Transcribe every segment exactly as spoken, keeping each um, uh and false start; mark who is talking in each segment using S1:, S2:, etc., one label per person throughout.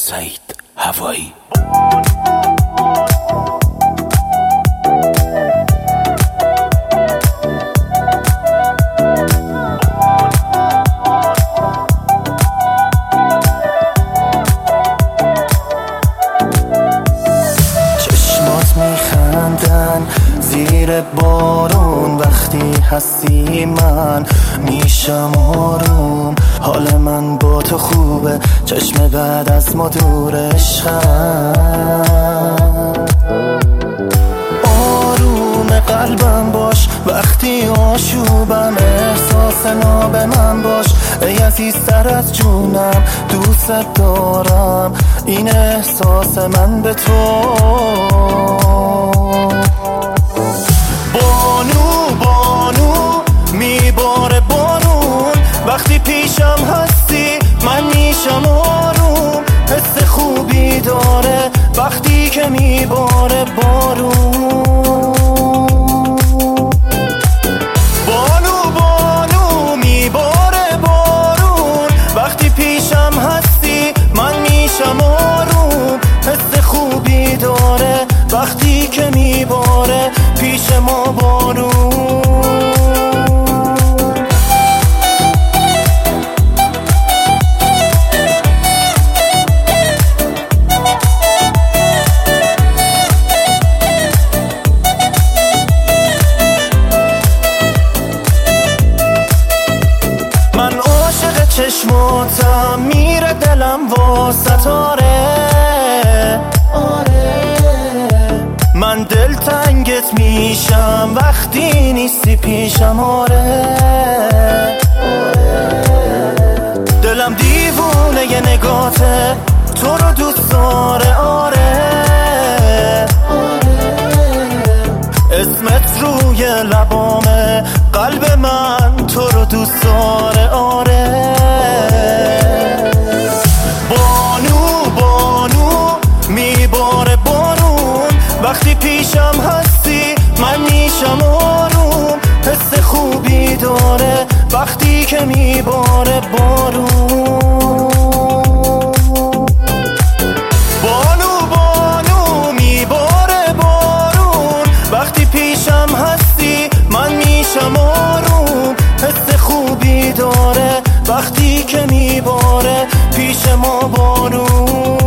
S1: سعید هوایی.
S2: چشمات میخندن زیر بارون، وقتی هستی من میشم آروم. حال من با تو خوبه، چشم بعد از ما دور عشقم. آروم قلبم باش وقتی آشوبم، احساس ناب من باش ای عزیزتر از جونم. دوست دارم این احساس من به تو. بانو بانو میباره بارون، وقتی پیشم هستی من میشم آروم. حس خوبی داره وقتی که میباره بارون. بانو بانو میباره بارون، وقتی پیشم هستی من میشم آروم. حس خوبی داره وقتی که میباره پیش ما بارون. من عاشق چشماتم، میره دلم واسه آره. من دلتنگت میشم وقتی نیستی پیشم آره. دلم دیوونه ی نگاته، تو رو دوست داره آره. اسمت روی لبامه، قلب من تو رو دوست داره آره. بانو بانو میباره بارون، وقتی پیشم هستی من میشم آروم. حس خوبی داره وقتی که میباره بارون. بانو بانو میباره بارون، وقتی پیشم هستی من میشم آروم. حس خوبی داره وقتی که میباره پیش ما بارون.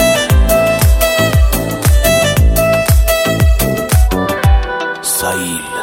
S1: سعید